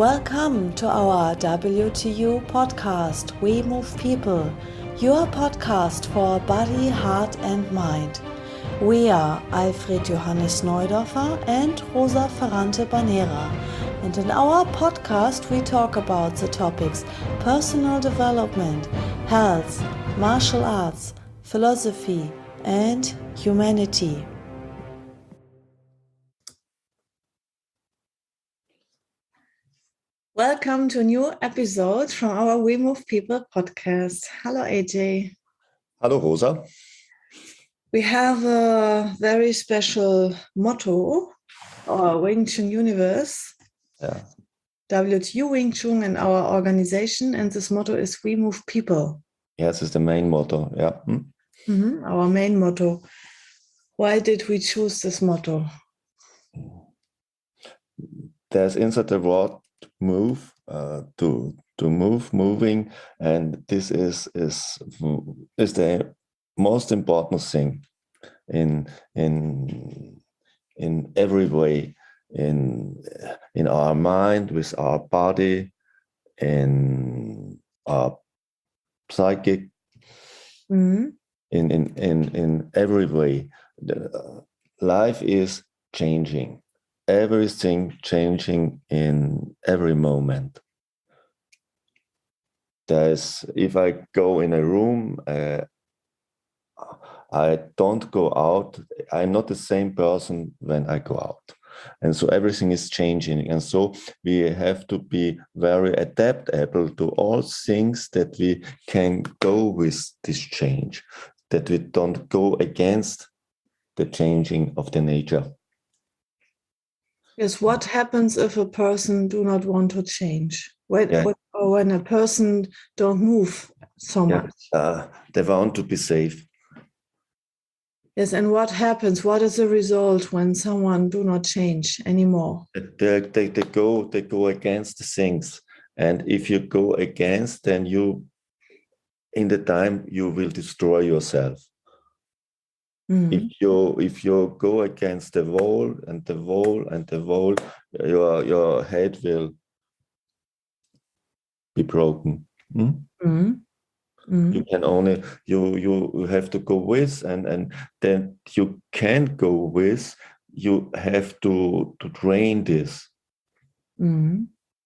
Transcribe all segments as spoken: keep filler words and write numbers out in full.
Welcome to our W T U podcast, We Move People, your podcast for body, heart and mind. We are Alfred Johannes Neudorfer and Rosa Ferrante Banera, and in our podcast we talk about the topics personal development, health, martial arts, philosophy and humanity. Welcome to a new episode from our We Move People podcast. Hello, A J. Hello, Rosa. We have a very special motto, our Wing Chun universe, Yeah. W T U Wing Chun and our organization, and this motto is We Move People. Yes, it's the main motto. Yeah. Hmm? Mm-hmm, our main motto. Why did we choose this motto? There's inside the word move, uh, to to move, moving, and this is is is the most important thing in in in every way, in in our mind, with our body, in our psychic, Mm-hmm. in in in in every way. The, uh, life is changing. Everything changing in every moment. There's, if I go in a room, uh, I don't go out. I'm not the same person when I go out. And so everything is changing. And so we have to be very adaptable to all things, that we can go with this change, that we don't go against the changing of the nature. Yes, what happens if a person do not want to change? When, Yeah. when, or when a person don't move so Yeah. much? Uh, they want to be safe. Yes, and what happens? What is the result when someone do not change anymore? They, they, they go they go against the things, and if you go against, then you, in the time, you will destroy yourself. Mm. If you if you go against the wall and the wall and the wall, your your head will be broken. Hmm? Mm. Mm. You can only you you have to go with, and and then you can't go with. You have to to train this. Mm.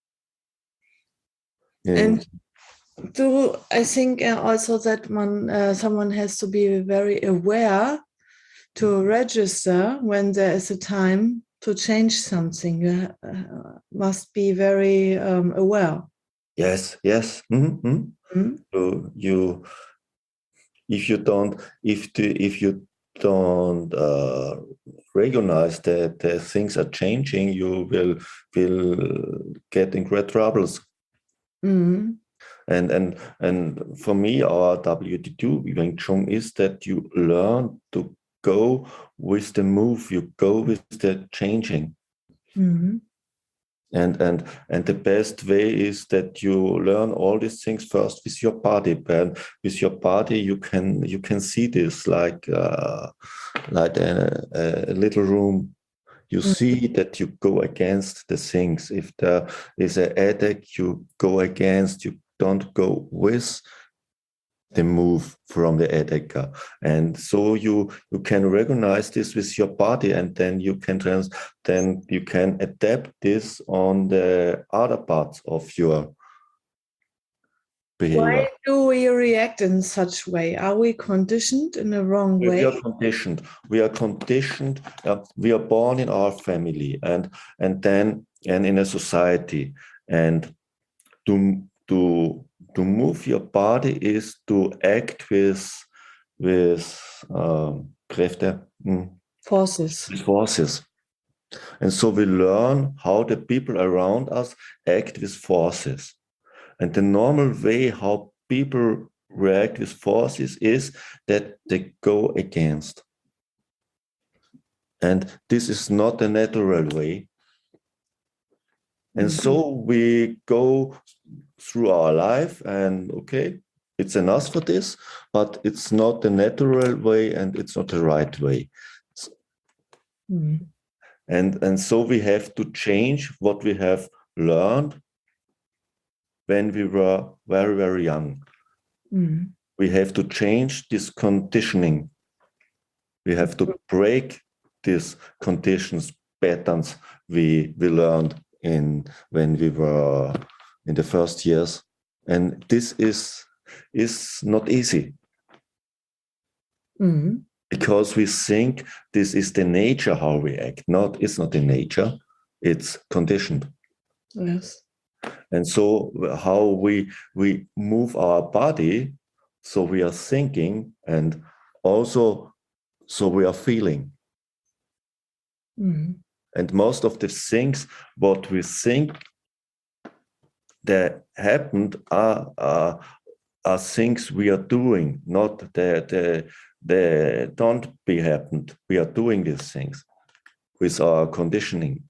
And, And do I think uh, also that one uh, someone has to be very aware to register when there is a time to change something. You uh, must be very um, aware. yes, yes. Mm-hmm. Mm. So you, if you don't, if the, if you don't uh, recognize that the things are changing, you will will get in great troubles. Mm. And and and for me, our W T two Wing Chun is that you learn to go with the move, you go with the changing. Mm. And and and the best way is that you learn all these things first with your body. And with your body, you can you can see this like uh, like a, a little room. You Mm. see that you go against the things. If there is a headache, you go against. You don't go with the move from the headache. And so you you can recognize this with your body, and then you can trans then you can adapt this on the other parts of your behavior. Why do we react in such way? Are we conditioned in the wrong We way? are conditioned. We are conditioned. Uh, we are born in our family, and and then and in a society. And to to to move your body is to act with with um, Kräfte, mm, Forces. with forces. And so we learn how the people around us act with forces. And the normal way how people react with forces is that they go against. And this is not a natural way. And Mm. so we go through our life, and okay, it's enough for this, but it's not the natural way, and it's not the right way. Mm. And, and so we have to change what we have learned when we were very, very young. Mm. We have to change this conditioning. We have to break these conditions, patterns we, we learned in when we were in the first years. And this is, is not easy. Mm. Because we think this is the nature how we act. Not, it's not the nature, it's conditioned. Yes. And so how we we move our body, so we are thinking, and also so we are feeling. Mm. And most of the things what we think that happened are are, are things we are doing, not that they, they don't be happened. We are doing these things with our conditioning.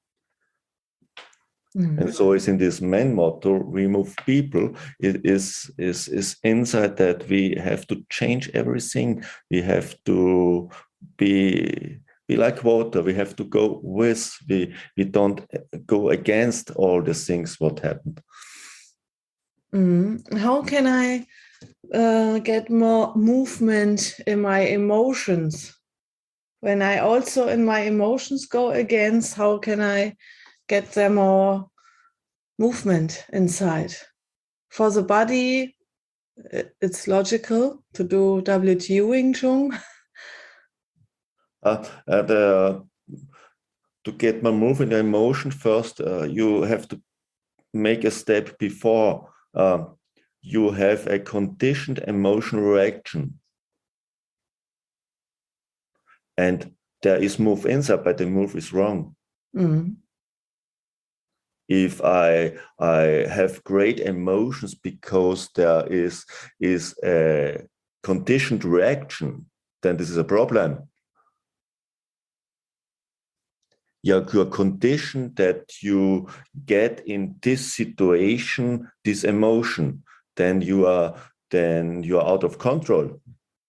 Mm. And so it's in this main motto, we move people, it is, is, is inside that we have to change everything. We have to be, be like water. We have to go with, we, we don't go against all the things what happened. Mm. How can I uh, get more movement in my emotions? When I also in my emotions go against, how can I get there more movement inside? For the body, it's logical to do W T U Wing Chun. Uh, and, uh, to get more movement and emotion, first uh, you have to make a step before uh, you have a conditioned emotional reaction. And there is move inside, but the move is wrong. Mm. If I I have great emotions because there is is a conditioned reaction, then this is a problem. You're, you're conditioned that you get in this situation this emotion, then you are then you are out of control.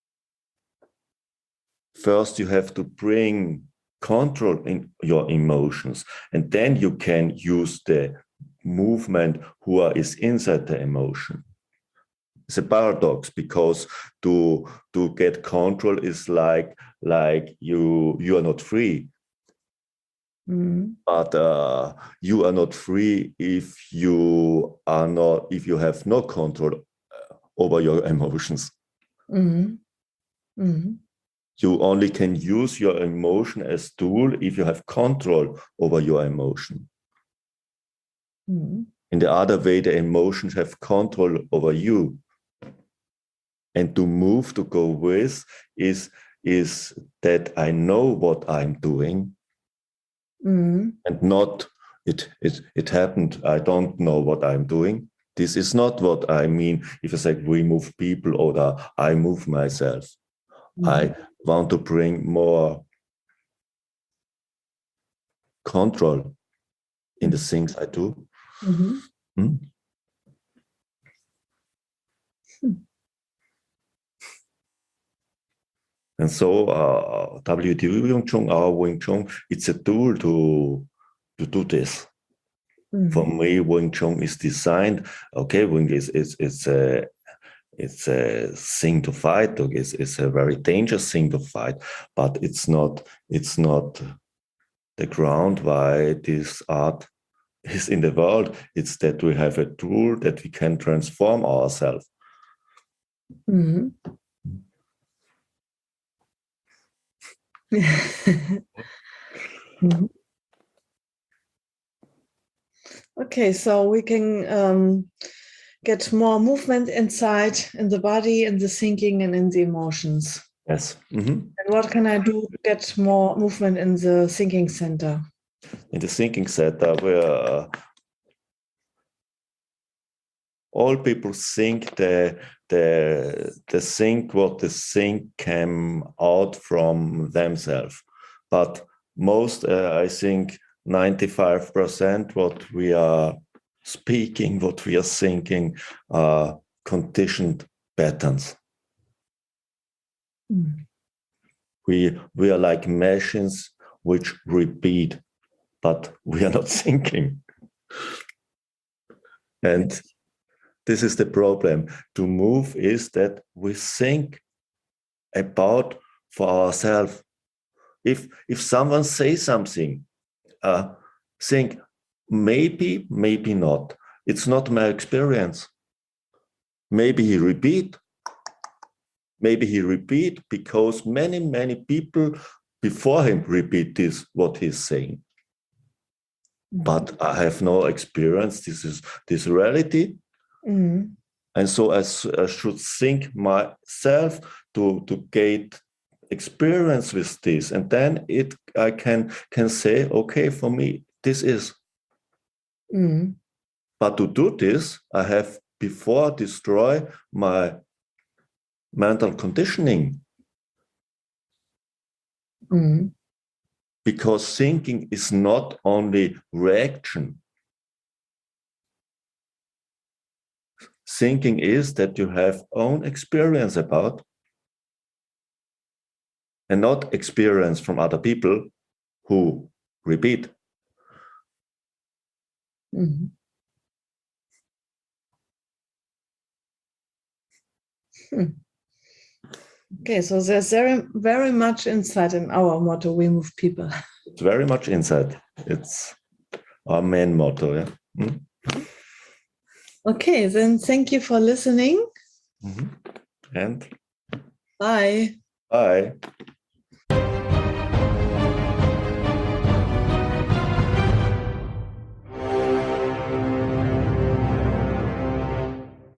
First, you have to bring control in your emotions, and then you can use the movement who are, is inside the emotion. It's a paradox, because to to get control is like like you you are not free. Mm. But uh, you are not free if you are not if you have no control over your emotions. Mm. Mm. You only can use your emotion as tool if you have control over your emotion. Mm. In the other way, the emotions have control over you. And to move, to go with, is, is that I know what I'm doing, Mm. and not it, it, it happened, I don't know what I'm doing. This is not what I mean if I say we move people or I move myself. Mm. I want to bring more control in the things I do. Mm-hmm. Hmm? Hmm. And so uh, W T U Wing Chun, our Wing Chun, it's a tool to, to do this. Mm. For me, Wing Chun is designed, okay, Wing is, is, is a, it's a thing to fight, it's, it's a very dangerous thing to fight, but it's not, it's not the ground why this art is in the world. It's that we have a tool that we can transform ourselves. Mm-hmm. Mm-hmm. Okay, so we can um, get more movement inside in the body, in the thinking, and in the emotions. Yes. Mm-hmm. And what can I do to get more movement in the thinking center? In the thinking setup, where uh, all people think the the the think what the think came out from themselves, but most uh, I think ninety-five percent what we are speaking, what we are thinking, are conditioned patterns. Mm. We we are like machines which repeat, but we are not thinking. And this is the problem. To move is that we think about for ourselves. If if someone says something, uh, think maybe, maybe not. It's not my experience. Maybe he repeat. Maybe he repeat because many, many people before him repeat this, what he's saying. But I have no experience. This is this reality. Mm. And so I, I should think myself to, to get experience with this. And then it I can, can say, okay, for me, this is. Mm. But to do this, I have before destroy my mental conditioning. Mm. Because thinking is not only reaction. Thinking is that you have own experience about and not experience from other people who repeat. Mm-hmm. Hmm. Okay, so there's very, very much insight in our motto, we move people. It's very much insight. It's our main motto. Yeah. Mm-hmm. Okay, then thank you for listening. Mm-hmm. And bye. Bye.